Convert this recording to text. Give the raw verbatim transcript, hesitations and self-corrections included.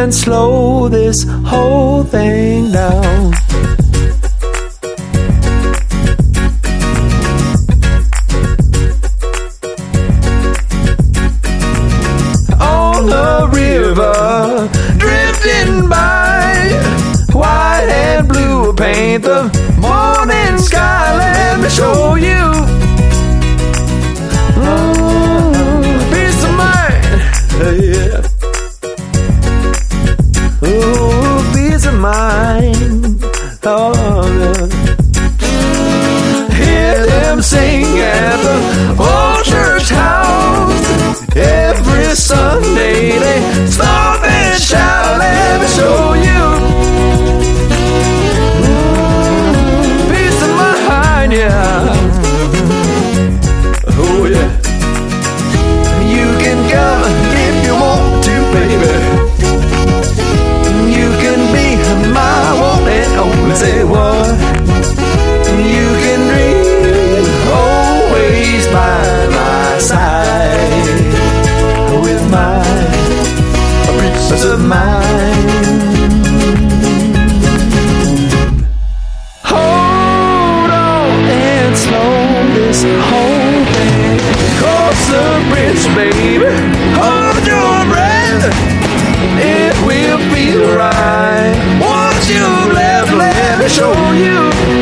and slow this whole thing down. On the river, drifting by, white and blue paint the morning sky. Let me show you. Mm, peace of mind, yeah. Oh, peace of mind. Oh, yeah. Hear them sing at the old church house. Every Sunday they stop and shout. Let me show you. Mm, peace of mind, yeah. Oh, yeah. You can come if you want to, baby. You can be my one and only. Say what? You can dream always by my side with my peace of mind. Hold on and slow this whole thing. Cross the bridge, baby. Hold your breath. It will feel right. Once you've left, let me show you.